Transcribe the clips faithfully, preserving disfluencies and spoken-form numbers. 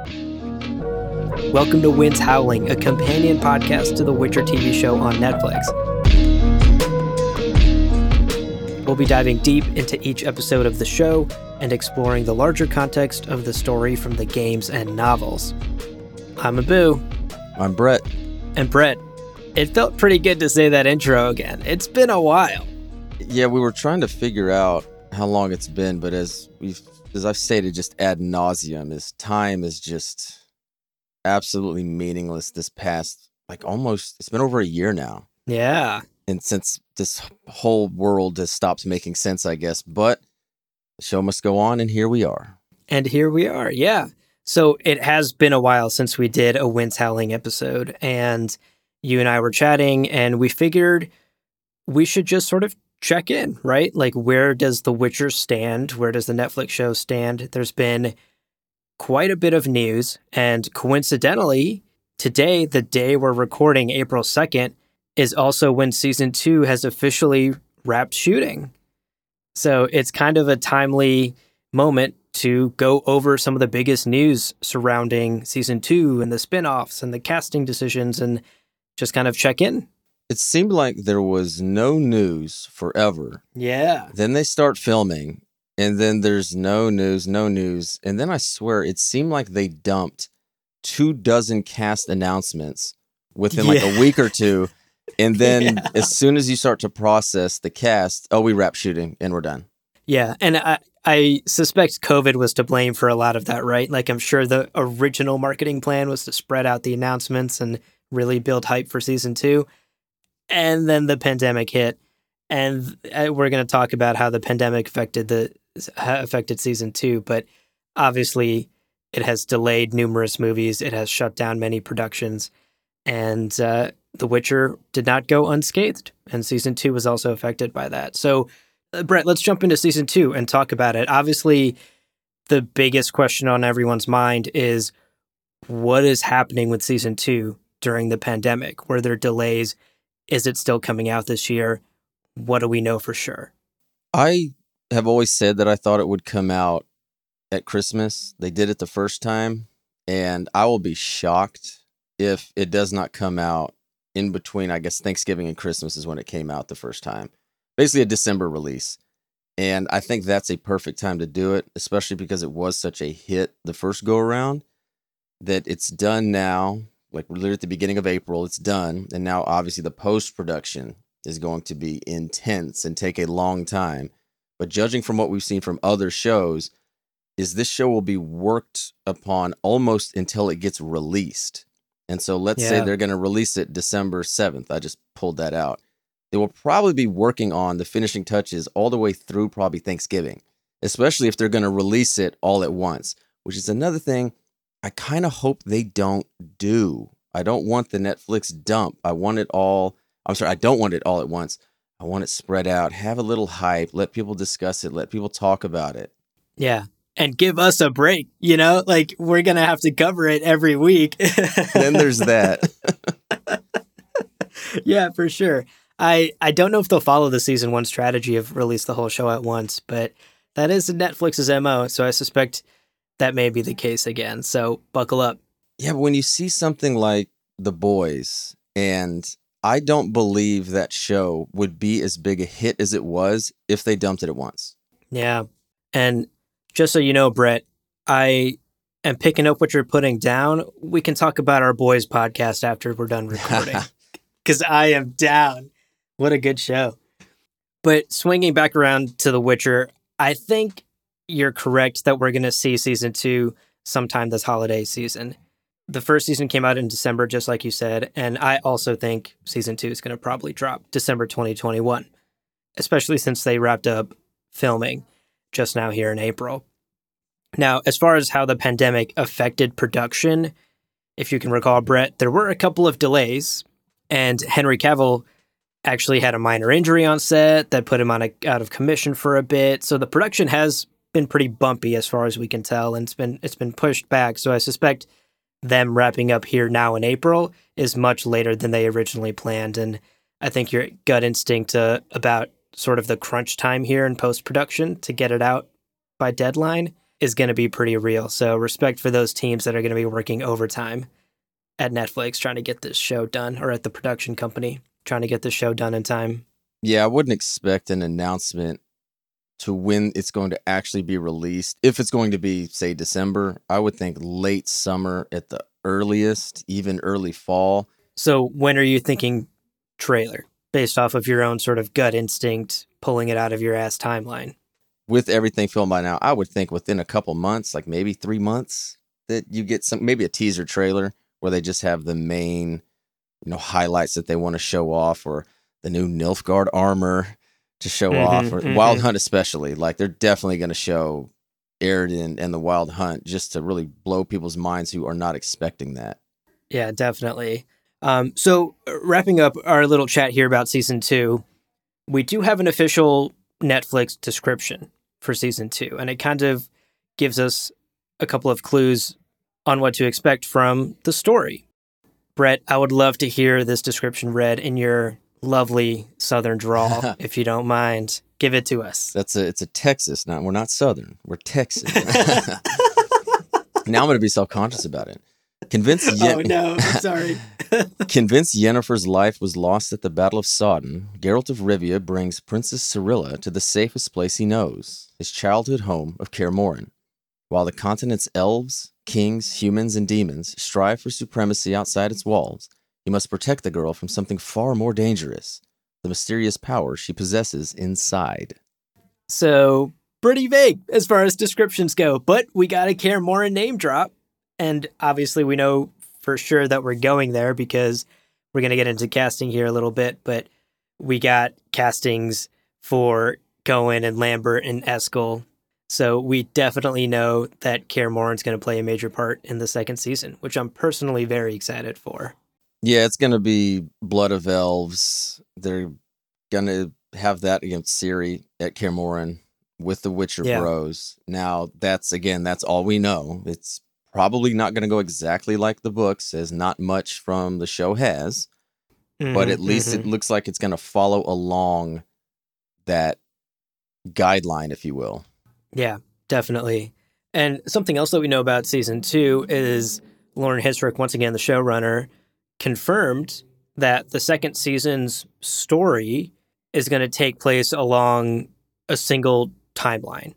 Welcome to Winds Howling, a companion podcast to the Witcher T V show on Netflix. We'll be diving deep into each episode of the show and exploring the larger context of the story from the games and novels. I'm Abu. I'm Brett. And Brett, it felt pretty good to say that intro again. It's been a while. Yeah, we were trying to figure out how long it's been, but as we've, as I've stated just ad nauseum, is time is just absolutely meaningless this past, like almost, it's been over a year now. Yeah. And since this whole world has stopped making sense, I guess, but the show must go on, and here we are. And here we are, yeah. So it has been a while since we did a Winds Howling episode, and you and I were chatting, and we figured we should just sort of check in, right? Like, where does The Witcher stand? Where does the Netflix show stand? There's been quite a bit of news, and coincidentally, today, the day we're recording, April second, is also when season two has officially wrapped shooting. So it's kind of a timely moment to go over some of the biggest news surrounding season two and the spin-offs and the casting decisions and just kind of check in. It seemed like there was no news forever. Yeah. Then they start filming, and then there's no news, no news. And then I swear it seemed like they dumped two dozen cast announcements within like Yeah. a week or two. And then Yeah. as soon as you start to process the cast, oh, we wrap shooting and we're done. Yeah, and I, I suspect COVID was to blame for a lot of that, right? Like, I'm sure the original marketing plan was to spread out the announcements and really build hype for season two. And then the pandemic hit, and we're going to talk about how the pandemic affected the affected season two. But obviously, it has delayed numerous movies. It has shut down many productions, and uh, The Witcher did not go unscathed. And season two was also affected by that. So, uh, Brett, let's jump into season two and talk about it. Obviously, the biggest question on everyone's mind is what is happening with season two during the pandemic? Were there delays? Is it still coming out this year? What do we know for sure? I have always said that I thought it would come out at Christmas. They did it the first time, and I will be shocked if it does not come out in between, I guess, Thanksgiving and Christmas is when it came out the first time. Basically a December release. And I think that's a perfect time to do it, especially because it was such a hit the first go around, that it's done now. Like, we're literally at the beginning of April, it's done. And now, obviously, the post-production is going to be intense and take a long time. But judging from what we've seen from other shows, is this show will be worked upon almost until it gets released. And so let's Yeah. say they're going to release it December seventh. I just pulled that out. They will probably be working on the finishing touches all the way through probably Thanksgiving, especially if they're going to release it all at once, which is another thing I kind of hope they don't do. I don't want the Netflix dump. I want it all. I'm sorry, I don't want it all at once. I want it spread out, have a little hype, let people discuss it, let people talk about it. Yeah. And give us a break, you know? Like, we're going to have to cover it every week. Then there's that. Yeah, for sure. I, I don't know if they'll follow the season one strategy of release the whole show at once, but that is Netflix's M O, so I suspect that may be the case again. So buckle up. Yeah, but when you see something like The Boys, and I don't believe that show would be as big a hit as it was if they dumped it at once. Yeah. And just so you know, Brett, I am picking up what you're putting down. We can talk about our Boys podcast after we're done recording, because I am down. What a good show. But swinging back around to The Witcher, I think you're correct that we're going to see season two sometime this holiday season. The first season came out in December, just like you said, and I also think season two is going to probably drop December twenty twenty-one, especially since they wrapped up filming just now here in April. Now, as far as how the pandemic affected production, if you can recall, Brett, there were a couple of delays, and Henry Cavill actually had a minor injury on set that put him on a, out of commission for a bit. So the production has been pretty bumpy as far as we can tell, and it's been it's been pushed back. So I suspect them wrapping up here now in April is much later than they originally planned. And I think your gut instinct uh, about sort of the crunch time here in post-production to get it out by deadline is going to be pretty real. So respect for those teams that are going to be working overtime at Netflix trying to get this show done, or at the production company trying to get this show done in time. Yeah, I wouldn't expect an announcement to when it's going to actually be released. If it's going to be, say, December, I would think late summer at the earliest, even early fall. So when are you thinking trailer, based off of your own sort of gut instinct, pulling it out of your ass timeline? With everything filmed by now, I would think within a couple months, like maybe three months, that you get some, maybe a teaser trailer where they just have the main, you know, highlights that they want to show off, or the new Nilfgaard armor to show mm-hmm, off, or mm-hmm. Wild Hunt especially. Like, they're definitely going to show Aroden and the Wild Hunt just to really blow people's minds who are not expecting that. Yeah, definitely. Um, so wrapping up our little chat here about season two, we do have an official Netflix description for season two, and it kind of gives us a couple of clues on what to expect from the story. Brett, I would love to hear this description read in your lovely Southern drawl, if you don't mind. Give it to us. That's a, it's a Texas, not, we're not Southern, we're Texan. Now I'm going to be self-conscious about it. Convinced Yen- oh no, I'm sorry. Convinced Yennefer's life was lost at the Battle of Sodden, Geralt of Rivia brings Princess Cirilla to the safest place he knows, his childhood home of Kaer Morhen. While the continent's elves, kings, humans, and demons strive for supremacy outside its walls, he must protect the girl from something far more dangerous, the mysterious power she possesses inside. So, pretty vague as far as descriptions go, but we got a Kaer Morhen name drop. And obviously we know for sure that we're going there because we're going to get into casting here a little bit, but we got castings for Cohen and Lambert and Eskel. So we definitely know that Kaer Morhen's going to play a major part in the second season, which I'm personally very excited for. Yeah, it's going to be Blood of Elves. They're going to have that against Ciri at Kaer Morhen with the Witcher yeah. Bros. Now, that's, again, that's all we know. It's probably not going to go exactly like the books, as not much from the show has, mm-hmm, but at least mm-hmm. it looks like it's going to follow along that guideline, if you will. Yeah, definitely. And something else that we know about season two is Lauren Hissrich, once again, the showrunner, confirmed that the second season's story is going to take place along a single timeline.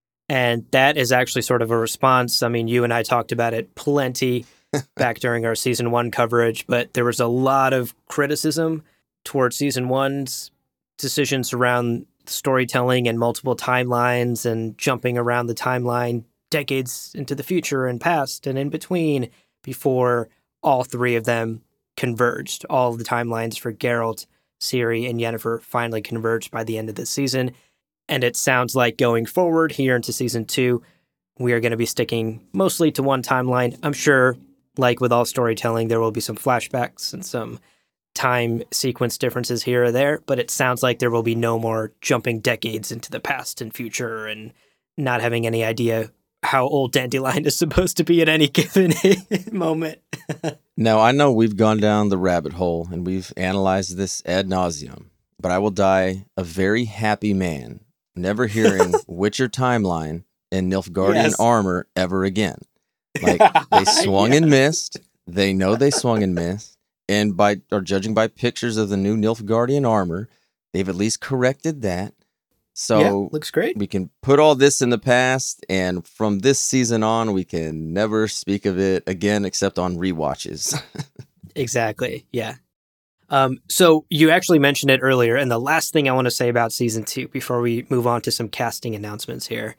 And that is actually sort of a response. I mean, you and I talked about it plenty back during our season one coverage, but there was a lot of criticism towards season one's decisions around storytelling and multiple timelines and jumping around the timeline decades into the future and past and in between before all three of them converged. All of the timelines for Geralt, Ciri, and Yennefer finally converged by the end of this season. And it sounds like going forward here into season two, we are going to be sticking mostly to one timeline. I'm sure, like with all storytelling, there will be some flashbacks and some time sequence differences here or there, but it sounds like there will be no more jumping decades into the past and future and not having any idea how old Dandelion is supposed to be at any given moment. Now, I know we've gone down the rabbit hole and we've analyzed this ad nauseum, but I will die a very happy man never hearing Witcher timeline and Nilfgaardian yes. armor ever again. Like, they swung yeah. and missed. They know they swung and missed. And by or judging by pictures of the new Nilfgaardian armor, they've at least corrected that. So yeah, looks great. We can put all this in the past, and from this season on, we can never speak of it again except on rewatches. Exactly. Yeah. Um, so you actually mentioned it earlier, and the last thing I want to say about season two before we move on to some casting announcements here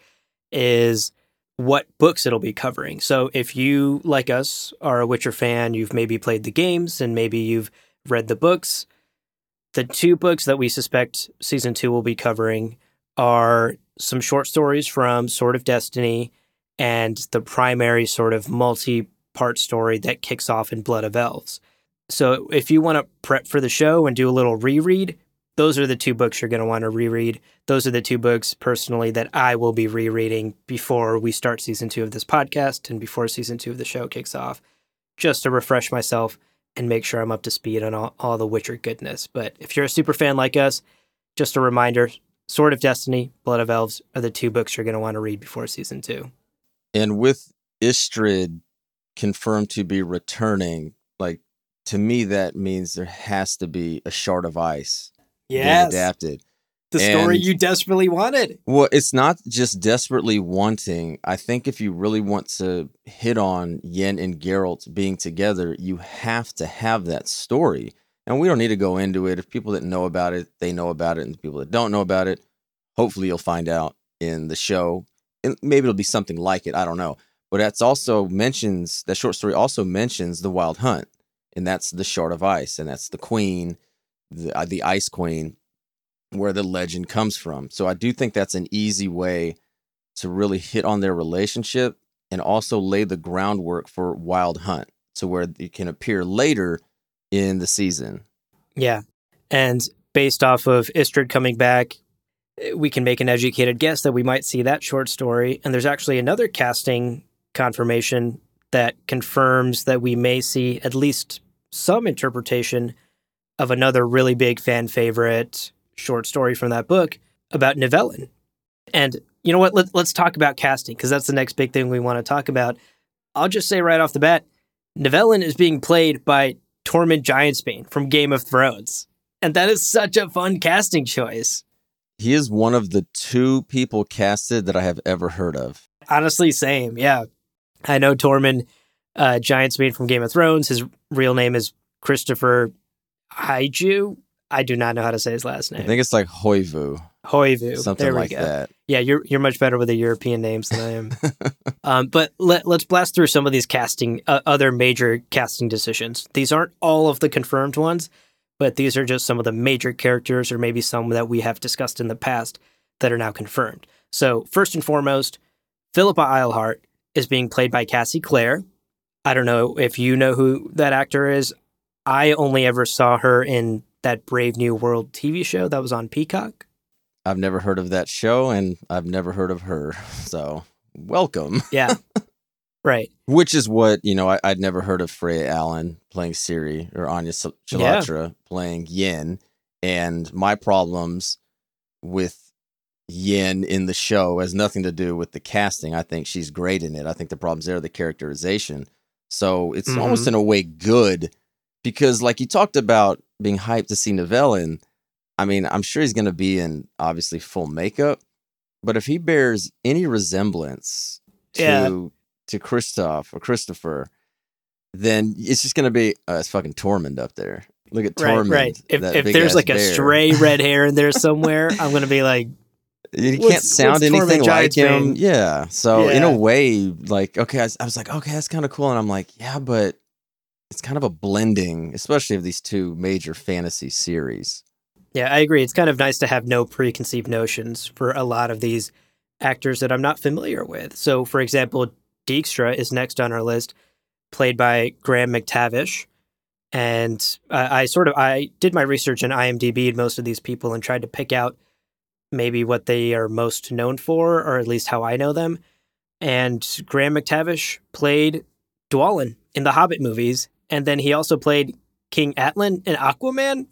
is what books it'll be covering. So if you, like us, are a Witcher fan, you've maybe played the games and maybe you've read the books, the two books that we suspect season two will be covering are some short stories from Sword of Destiny and the primary sort of multi-part story that kicks off in Blood of Elves. So if you want to prep for the show and do a little reread, those are the two books you're going to want to reread. Those are the two books, personally, that I will be rereading before we start season two of this podcast and before season two of the show kicks off, just to refresh myself and make sure I'm up to speed on all, all the Witcher goodness. But if you're a super fan like us, just a reminder, Sword of Destiny, Blood of Elves are the two books you're going to want to read before season two. And with Istrid confirmed to be returning, like, to me, that means there has to be a Shard of Ice being Yes. adapted. The story And- you desperately wanted. Well, it's not just desperately wanting. I think if you really want to hit on Yen and Geralt being together, you have to have that story. And we don't need to go into it. If people that know about it, they know about it. And the people that don't know about it, hopefully you'll find out in the show. And maybe it'll be something like it. I don't know. But that's also mentions, that short story also mentions the Wild Hunt. And that's the Shard of Ice. And that's the queen, the, uh, the Ice Queen, where the legend comes from. So I do think that's an easy way to really hit on their relationship and also lay the groundwork for Wild Hunt to where it can appear later in the season. Yeah. And based off of Istrid coming back, we can make an educated guess that we might see that short story. And there's actually another casting confirmation that confirms that we may see at least some interpretation of another really big fan favorite short story from that book about Nivellen. And you know what? Let, let's talk about casting, because that's the next big thing we want to talk about. I'll just say right off the bat, Nivellen is being played by Tormund Giantsbane from Game of Thrones. And that is such a fun casting choice. He is one of the two people casted that I have ever heard of. Honestly, same. Yeah. I know Tormund uh, Giantsbane from Game of Thrones. His real name is Christopher Haiju. I do not know how to say his last I name. think it's like Hoivu. Hoivu. Something there we like go. that. Yeah, you're you're much better with the European names than I am. um, but let, let's blast through some of these casting, uh, other major casting decisions. These aren't all of the confirmed ones, but these are just some of the major characters, or maybe some that we have discussed in the past that are now confirmed. So first and foremost, Philippa Eilhart is being played by Cassie Clare. I don't know if you know who that actor is. I only ever saw her in that Brave New World T V show that was on Peacock. I've never heard of that show, and I've never heard of her. So, welcome. Yeah. Right. Which is what, you know, I, I'd never heard of Freya Allen playing Ciri or Anya Chalotra yeah. playing Yen. And my problems with Yen in the show has nothing to do with the casting. I think she's great in it. I think the problems there are the characterization. So it's mm-hmm. almost in a way good, because like you talked about being hyped to see Nivellen. I mean, I'm sure he's going to be in obviously full makeup, but if he bears any resemblance to yeah. to Kristoff or Christopher, then it's just going to be uh, it's fucking Tormund up there. Look at Tormund. Right, right. If, if there's like bear. a stray red hair in there somewhere, I'm going to be like, you can't sound anything like him. Yeah. So yeah. in a way, like, okay, I was, I was like, okay, that's kind of cool. And I'm like, yeah, but it's kind of a blending, especially of these two major fantasy series. Yeah, I agree. It's kind of nice to have no preconceived notions for a lot of these actors that I'm not familiar with. So, for example, Dijkstra is next on our list, played by Graham McTavish. And uh, I sort of, I did my research in IMDb and most of these people and tried to pick out maybe what they are most known for, or at least how I know them. And Graham McTavish played Dwalin in the Hobbit movies. And then he also played King Atlan in Aquaman.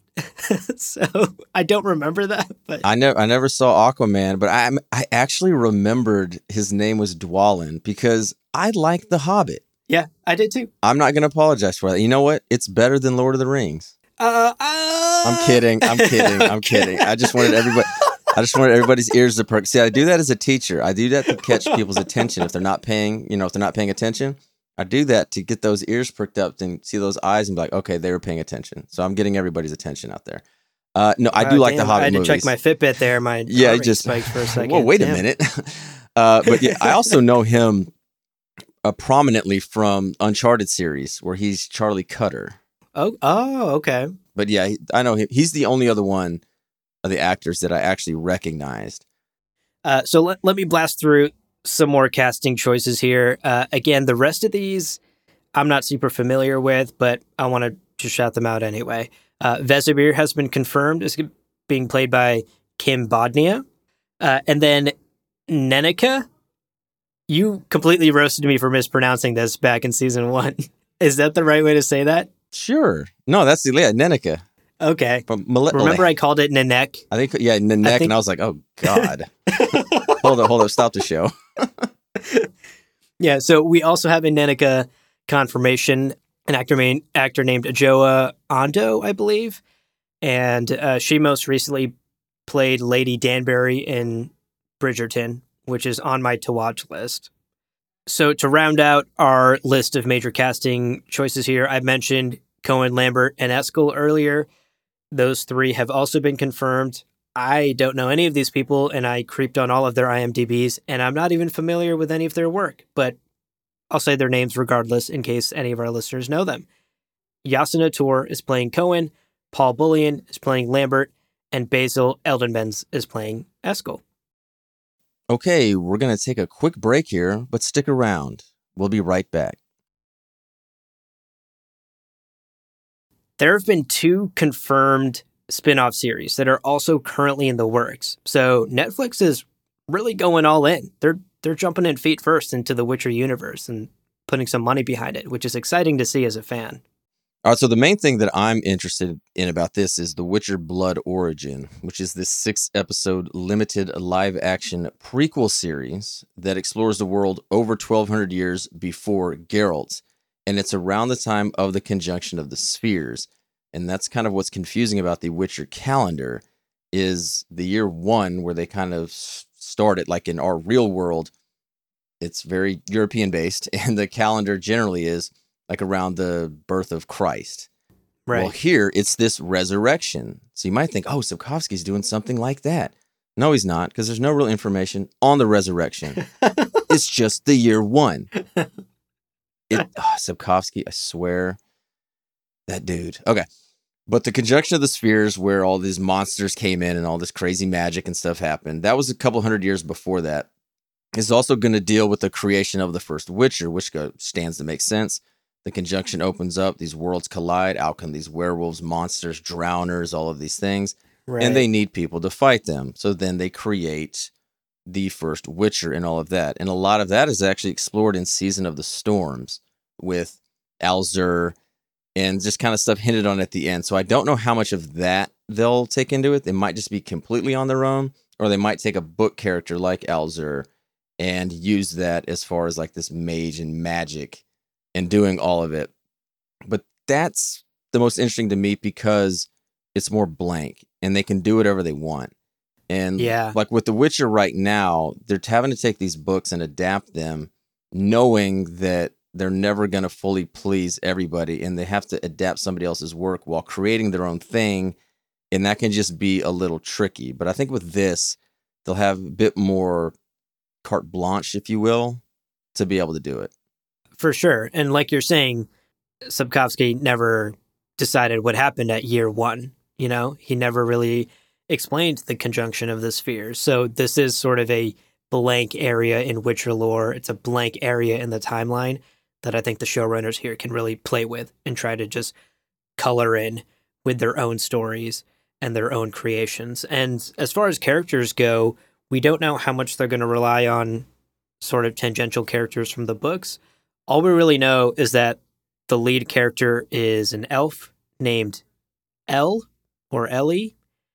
So I don't remember that, but I never I never saw Aquaman, but I I actually remembered his name was Dwalin because I like The Hobbit. Yeah, I did too. I'm not going to apologize for that. You know what? It's better than Lord of the Rings. Uh, uh I'm kidding. I'm kidding. I'm kidding. I just wanted everybody I just wanted everybody's ears to perk. See, I do that as a teacher. I do that to catch people's attention if they're not paying, you know, if they're not paying attention. I do that to get those ears perked up and see those eyes and be like, okay, they were paying attention. So I'm getting everybody's attention out there. Uh, no, I do uh, like damn, the Hobbit I had to movies. check my Fitbit there. My yeah, just spiked for a second. Well, wait damn. a minute. uh, but yeah, I also know him uh, prominently from Uncharted series, where he's Charlie Cutter. Oh, oh, okay. But yeah, I know him. He's the only other one of the actors that I actually recognized. Uh, so let let me blast through some more casting choices here. Uh, again, the rest of these I'm not super familiar with, but I want to just shout them out anyway. Uh, Vesemir has been confirmed as being played by Kim Bodnia. Uh, and then Nennika, you completely roasted me for mispronouncing this back in season one. Is that the right way to say that? Sure. No, that's the yeah, Nennika. Okay. From Mal- Remember I called it Nenek? I think, yeah, Nenek, I think... and I was like, oh, God. hold up, hold up, stop the show. Yeah, so we also have a Nenica confirmation, an actor, main, actor named Joa Ando, I believe. And uh, she most recently played Lady Danbury in Bridgerton, which is on my to-watch list. So to round out our list of major casting choices here, I mentioned Cohen, Lambert, and Eskel earlier. Those three have also been confirmed. I don't know any of these people, and I creeped on all of their IMDb's, and I'm not even familiar with any of their work, but I'll say their names regardless in case any of our listeners know them. Yasin Tour is playing Cohen, Paul Bullion is playing Lambert, and Basil Eldenbenz is playing Eskel. Okay, we're going to take a quick break here, but stick around. We'll be right back. There have been two confirmed spin-off series that are also currently in the works. So Netflix is really going all in. They're they're jumping in feet first into the Witcher universe and putting some money behind it, which is exciting to see as a fan. All right, so the main thing that I'm interested in about this is The Witcher Blood Origin, which is this six-episode limited live-action prequel series that explores the world over twelve hundred years before Geralt, and it's around the time of the conjunction of the spheres. And that's kind of what's confusing about the Witcher calendar, is the year one, where they kind of started, like in our real world, it's very European-based, and the calendar generally is like around the birth of Christ. Right. Well, here, it's this resurrection. So you might think, oh, Sapkowski's doing something like that. No, he's not, because there's no real information on the resurrection. It's just the year one. It, oh, Sapkowski, I swear, that dude. Okay. But the conjunction of the spheres, where all these monsters came in and all this crazy magic and stuff happened, that was a couple hundred years before that. It's also going to deal with the creation of the first Witcher, which go, stands to make sense. The conjunction opens up, these worlds collide, out come these werewolves, monsters, drowners, all of these things. Right. And they need people to fight them. So then they create the first Witcher and all of that. And a lot of that is actually explored in Season of the Storms with Alzur and just kind of stuff hinted on at the end. So I don't know how much of that they'll take into it. They might just be completely on their own, or they might take a book character like Alzur and use that as far as like this mage and magic and doing all of it. But that's the most interesting to me because it's more blank and they can do whatever they want. And yeah. like with The Witcher right now, they're having to take these books and adapt them, knowing that they're never going to fully please everybody, and they have to adapt somebody else's work while creating their own thing, and that can just be a little tricky. But I think with this, they'll have a bit more carte blanche, if you will, to be able to do it. For sure. And like you're saying, Sapkowski never decided what happened at year one. You know, he never really explained the conjunction of the spheres. So this is sort of a blank area in Witcher lore. It's a blank area in the timeline that I think the showrunners here can really play with and try to just color in with their own stories and their own creations. And as far as characters go, we don't know how much they're going to rely on sort of tangential characters from the books. All we really know is that the lead character is an elf named Elle or Ellie,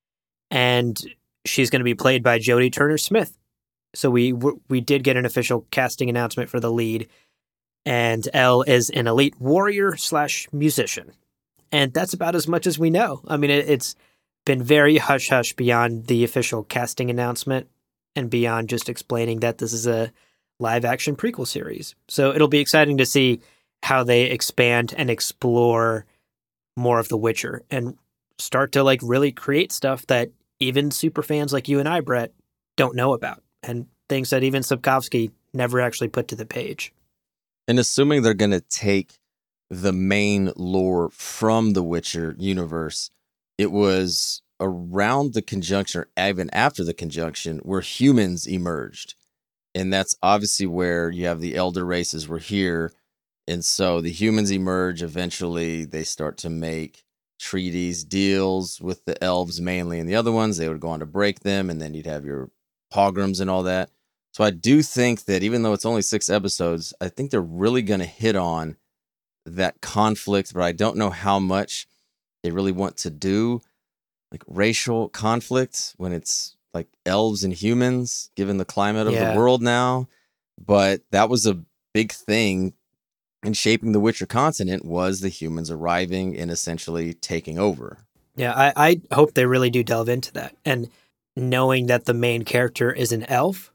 and she's going to be played by Jodie Turner-Smith. So we we did get an official casting announcement for the lead, and Elle is an elite warrior slash musician. And that's about as much as we know. I mean, it, it's been very hush-hush beyond the official casting announcement and beyond just explaining that this is a live-action prequel series. So it'll be exciting to see how they expand and explore more of The Witcher and start to like really create stuff that even super fans like you and I, Brett, don't know about, and things that even Sapkowski never actually put to the page. And assuming they're going to take the main lore from the Witcher universe, it was around the conjunction, or even after the conjunction, where humans emerged. And that's obviously where you have the elder races were here. And so the humans emerge. Eventually, they start to make treaties, deals with the elves mainly, and the other ones, they would go on to break them. And then you'd have your pogroms and all that. So I do think that even though it's only six episodes, I think they're really going to hit on that conflict, but I don't know how much they really want to do, like racial conflict when it's like elves and humans, given the climate of yeah. the world now. But that was a big thing in shaping the Witcher continent was the humans arriving and essentially taking over. Yeah, I, I hope they really do delve into that. And knowing that the main character is an elf,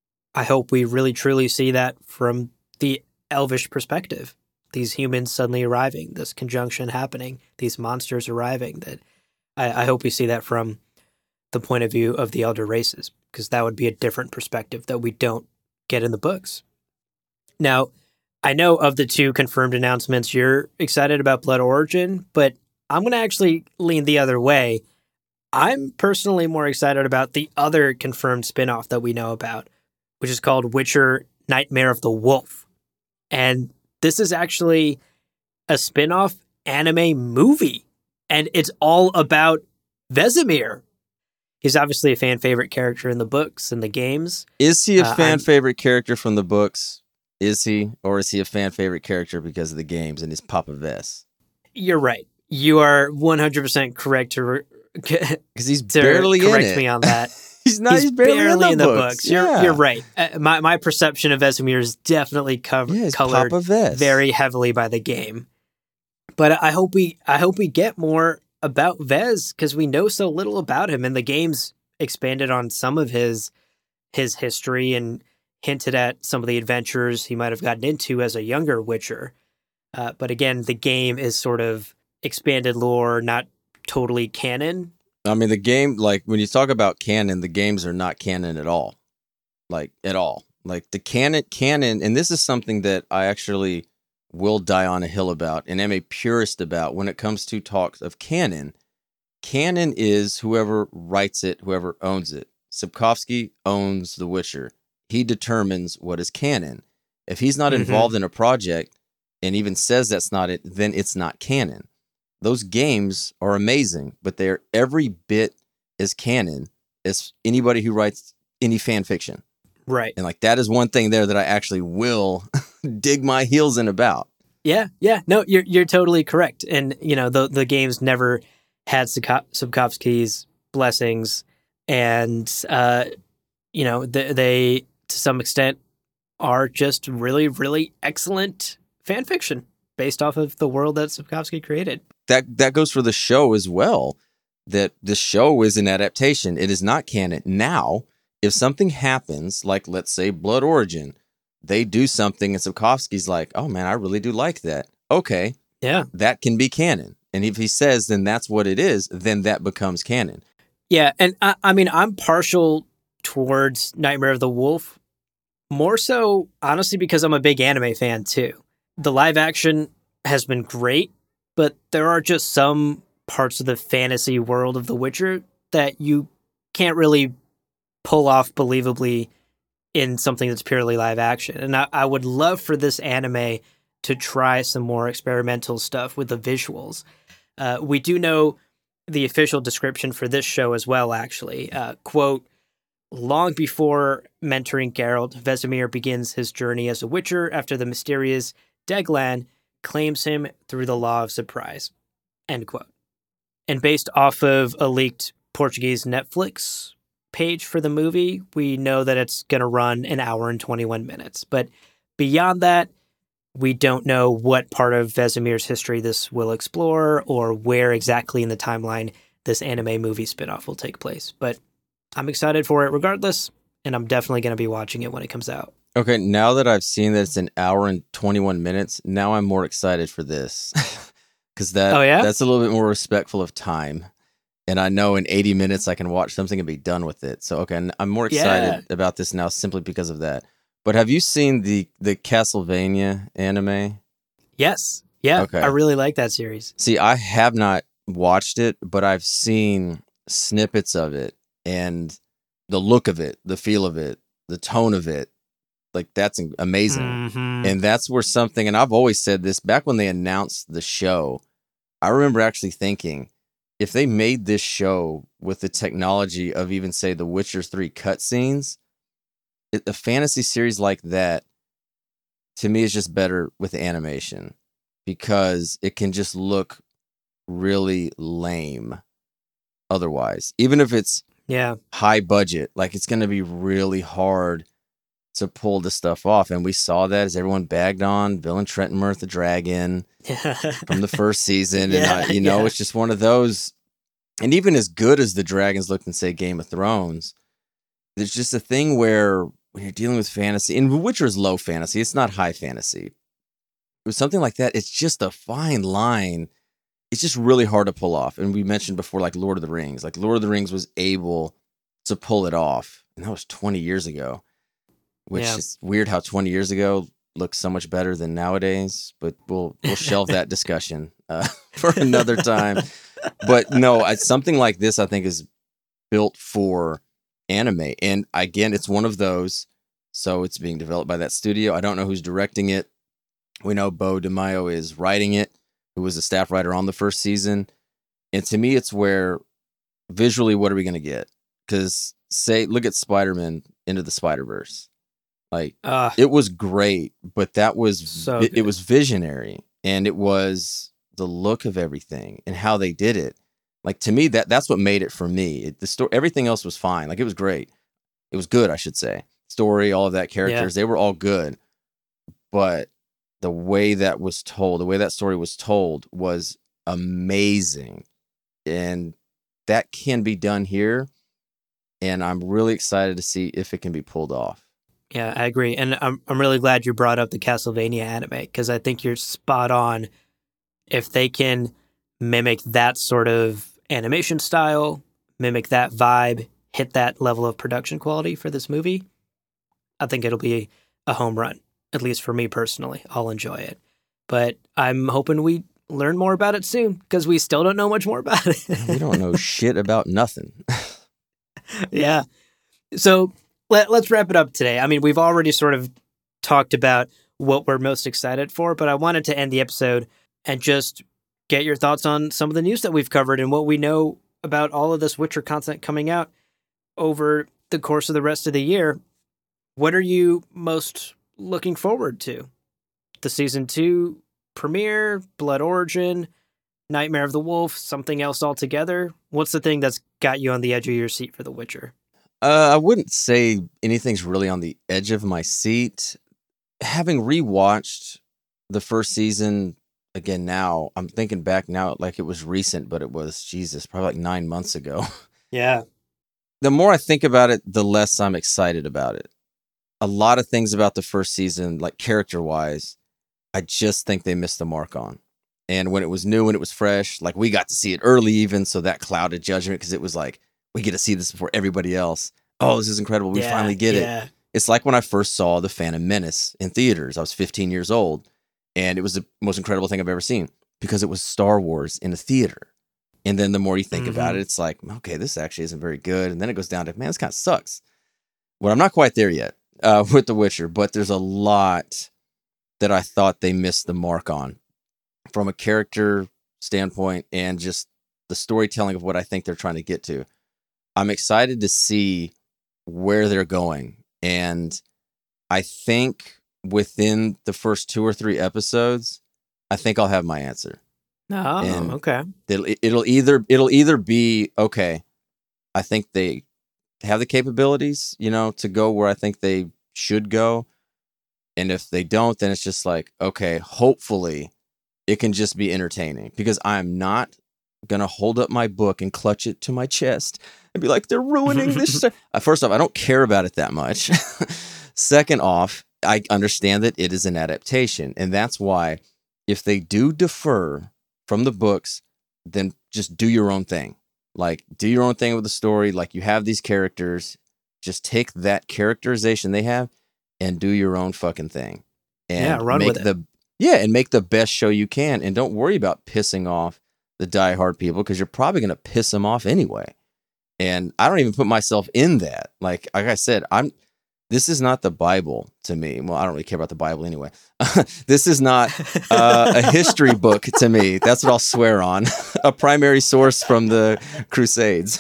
I hope we really truly see that from the elvish perspective. These humans suddenly arriving, this conjunction happening, these monsters arriving. That I, I hope we see that from the point of view of the elder races, because that would be a different perspective that we don't get in the books. Now, I know of the two confirmed announcements, you're excited about Blood Origin, but I'm going to actually lean the other way. I'm personally more excited about the other confirmed spinoff that we know about, which is called Witcher Nightmare of the Wolf. And this is actually a spinoff anime movie, and it's all about Vesemir. He's obviously a fan favorite character in the books and the games. Is he a uh, fan I'm, favorite character from the books? Is he? Or is he a fan favorite character because of the games and he's Papa Ves? You're right. You are one hundred percent correct to, re- Because he's to barely correct in it. me on that. he's not. He's, He's barely, barely in the, in the books. books. You're, yeah. you're right. Uh, my, my perception of Vesemir is definitely co- Yeah, he's colored Papa Ves. very heavily by the game. But I hope we I hope we get more about Vez, because we know so little about him, and the game's expanded on some of his his history and hinted at some of the adventures he might have gotten into as a younger Witcher. Uh, but again, the game is sort of expanded lore, not totally canon. I mean, the game, like, when you talk about canon, the games are not canon at all. Like, at all. Like, the canon, canon, and this is something that I actually will die on a hill about and am a purist about when it comes to talks of canon. Canon is whoever writes it, whoever owns it. Sapkowski owns The Witcher. He determines what is canon. If he's not Mhm. involved in a project and even says that's not it, then it's not canon. Those games are amazing, but they're every bit as canon as anybody who writes any fan fiction. Right. And like that is one thing there that I actually will dig my heels in about. Yeah, yeah. No, you're you're totally correct. And, you know, the the games never had Sapkowski's blessings, and, uh, you know, they, they, to some extent, are just really, really excellent fan fiction based off of the world that Sapkowski created. That that goes for the show as well, that the show is an adaptation. It is not canon. Now, if something happens, like let's say Blood Origin, they do something and Sapkowski's like, oh man, I really do like that. Okay, Yeah. that can be canon. And if he says, then that's what it is, then that becomes canon. Yeah, and I, I mean, I'm partial towards Nightmare of the Wolf, more so, honestly, because I'm a big anime fan too. The live action has been great, but there are just some parts of the fantasy world of The Witcher that you can't really pull off believably in something that's purely live action. And I, I would love for this anime to try some more experimental stuff with the visuals. Uh, we do know the official description for this show as well, actually. Uh, quote, long before mentoring Geralt, Vesemir begins his journey as a Witcher after the mysterious Deglan claims him through the law of surprise. End quote. And based off of a leaked Portuguese Netflix page for the movie, we know that it's going to run an hour and twenty-one minutes. But beyond that, we don't know what part of Vesemir's history this will explore or where exactly in the timeline this anime movie spinoff will take place. But I'm excited for it regardless, and I'm definitely going to be watching it when it comes out. Okay, now that I've seen that it's an hour and twenty-one minutes, now I'm more excited for this. Because that Oh, yeah? that's a little bit more respectful of time. And I know in eighty minutes I can watch something and be done with it. So, okay, I'm more excited Yeah. about this now simply because of that. But have you seen the, the Castlevania anime? Yes. Yeah. Okay. I really like that series. See, I have not watched it, but I've seen snippets of it and the look of it, the feel of it, the tone of it. Like, that's amazing. Mhm. And that's where something, and I've always said this, back when they announced the show, I remember actually thinking, if they made this show with the technology of even, say, The Witcher three cutscenes, a fantasy series like that, to me, is just better with animation because it can just look really lame otherwise. Even if it's Yeah. high budget, like it's going to be really hard to pull the stuff off. And we saw that as everyone bagged on Bill and Trent and Mirth the Dragon from the first season. Yeah, and, I, you know, yeah. it's just one of those. And even as good as the dragons looked in, say, Game of Thrones, there's just a thing where when you're dealing with fantasy, and Witcher is low fantasy, it's not high fantasy. With something like that, it's just a fine line. It's just really hard to pull off. And we mentioned before, like Lord of the Rings. Like Lord of the Rings was able to pull it off. And that was twenty years ago, which Yeah. is weird how twenty years ago looks so much better than nowadays. But we'll we'll shelve that discussion uh, for another time. But no, I, something like this, I think, is built for anime. And again, it's one of those. So it's being developed by that studio. I don't know who's directing it. We know Bo DeMaio is writing it, who was a staff writer on the first season. And to me, it's where visually, what are we going to get? Because say, look at Spider-Man Into the Spider-Verse. Like, Uh, it was great, but that was, So it, it good. was visionary, and it was the look of everything and how they did it. Like, to me, that that's what made it for me. It, the story, everything else was fine. Like, it was great. It was good, I should say. Story, all of that, characters, they were all good. But the way that was told, the way that story was told was amazing. And that can be done here. And I'm really excited to see if it can be pulled off. Yeah, I agree. And I'm I'm really glad you brought up the Castlevania anime, because I think you're spot on. If they can mimic that sort of animation style, mimic that vibe, hit that level of production quality for this movie, I think it'll be a home run, at least for me personally. I'll enjoy it. But I'm hoping we learn more about it soon, because we still don't know much more about it. We don't know shit about nothing. Yeah. So let, let's wrap it up today. I mean, we've already sort of talked about what we're most excited for, but I wanted to end the episode and just get your thoughts on some of the news that we've covered and what we know about all of this Witcher content coming out over the course of the rest of the year. What are you most looking forward to? The season two premiere, Blood Origin, Nightmare of the Wolf, something else altogether? What's the thing that's got you on the edge of your seat for The Witcher? Uh, I wouldn't say anything's really on the edge of my seat. Having rewatched the first season again now, I'm thinking back now like it was recent, but it was, Jesus, probably like nine months ago. Yeah. The more I think about it, the less I'm excited about it. A lot of things about the first season, like character-wise, I just think they missed the mark on. And when it was new and it was fresh, like we got to see it early even, so that clouded judgment because it was like, we get to see this before everybody else. Oh, this is incredible. We yeah, finally get yeah. it. It's like when I first saw The Phantom Menace in theaters. I was fifteen years old, and it was the most incredible thing I've ever seen because it was Star Wars in a theater. And then the more you think Mm-hmm. about it, it's like, okay, this actually isn't very good. And then it goes down to, man, this kind of sucks. Well, I'm not quite there yet uh, with The Witcher, but there's a lot that I thought they missed the mark on from a character standpoint and just the storytelling of what I think they're trying to get to. I'm excited to see where they're going. And I think within the first two or three episodes, I think I'll have my answer. Oh, And okay. It'll, it'll either it'll either be, okay, I think they have the capabilities, you know, to go where I think they should go. And if they don't, then it's just like, okay, hopefully it can just be entertaining because I'm not going to hold up my book and clutch it to my chest and be like, they're ruining this. st-" Uh, First off, I don't care about it that much. Second off, I understand that it is an adaptation. And that's why if they do defer from the books, then just do your own thing. Like, do your own thing with the story. Like, you have these characters. Just take that characterization they have and do your own fucking thing. And Yeah, run make with it. the yeah, and make the best show you can. And don't worry about pissing off the diehard people because you're probably going to piss them off anyway. And I don't even put myself in that. Like, like I said, I'm. This is not the Bible to me. Well, I don't really care about the Bible anyway. This is not uh, a history book to me. That's what I'll swear on. A primary source from the Crusades.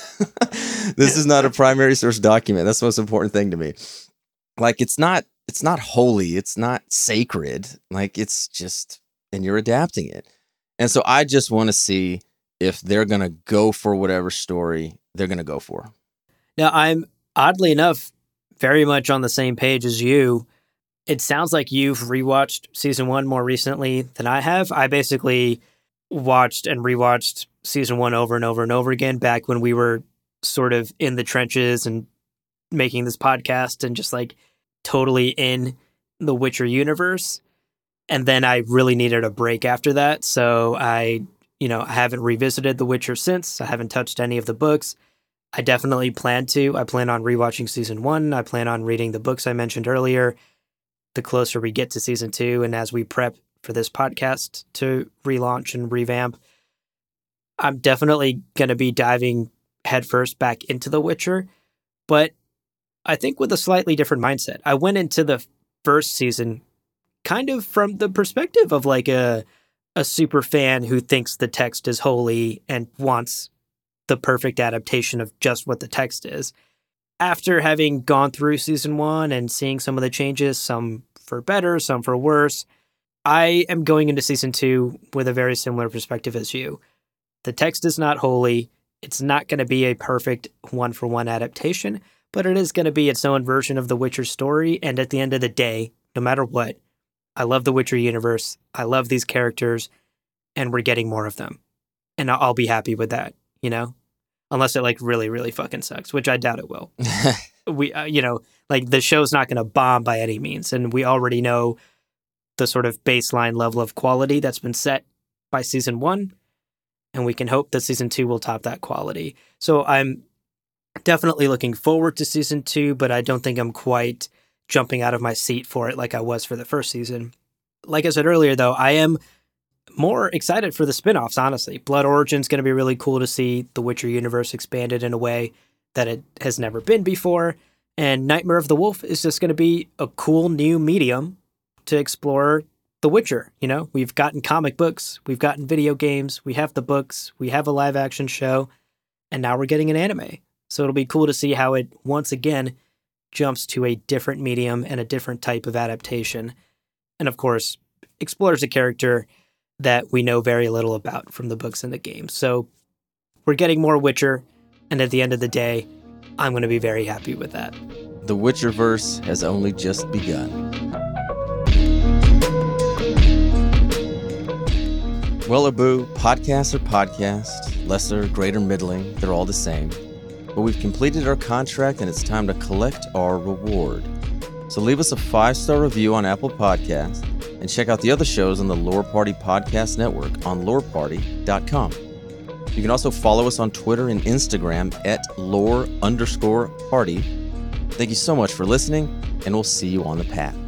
This is not a primary source document. That's the most important thing to me. Like, it's not, it's not holy. It's not sacred. Like, it's just, and you're adapting it. And so I just want to see if they're going to go for whatever story they're going to go for. Now, I'm oddly enough very much on the same page as you. It sounds like you've rewatched season one more recently than I have. I basically watched and rewatched season one over and over and over again back when we were sort of in the trenches and making this podcast and just like totally in the Witcher universe. And then I really needed a break after that. So I, you know, I haven't revisited The Witcher since. I haven't touched any of the books. I definitely plan to. I plan on rewatching season one. I plan on reading the books I mentioned earlier. The closer we get to season two, and as we prep for this podcast to relaunch and revamp, I'm definitely going to be diving headfirst back into The Witcher, but I think with a slightly different mindset. I went into the first season kind of from the perspective of like a a super fan who thinks the text is holy and wants the perfect adaptation of just what the text is. After having gone through season one and seeing some of the changes, some for better, some for worse, I am going into season two with a very similar perspective as you. The text is not holy. It's not going to be a perfect one-for-one adaptation, but it is going to be its own version of the Witcher story. And at the end of the day, no matter what, I love the Witcher universe. I love these characters, and we're getting more of them. And I'll be happy with that, you know? Unless it like really, really fucking sucks, which I doubt it will. we, uh, you know, like the show's not going to bomb by any means. And we already know the sort of baseline level of quality that's been set by season one. And we can hope that season two will top that quality. So I'm definitely looking forward to season two, but I don't think I'm quite jumping out of my seat for it like I was for the first season. Like I said earlier, though, I am more excited for the spinoffs, honestly. Blood Origin's going to be really cool to see the Witcher universe expanded in a way that it has never been before. And Nightmare of the Wolf is just going to be a cool new medium to explore The Witcher. You know, we've gotten comic books, we've gotten video games, we have the books, we have a live action show, and now we're getting an anime. So it'll be cool to see how it once again jumps to a different medium and a different type of adaptation. And of course, explores a character that we know very little about from the books and the games. So we're getting more Witcher, and at the end of the day, I'm going to be very happy with that. The Witcherverse has only just begun. Well, Abu, podcasts are podcasts, lesser, greater, middling, they're all the same. But we've completed our contract and it's time to collect our reward. So leave us a five-star review on Apple Podcasts and check out the other shows on the Lore Party Podcast Network on lore party dot com. You can also follow us on Twitter and Instagram at lore underscore party. Thank you so much for listening, and we'll see you on the path.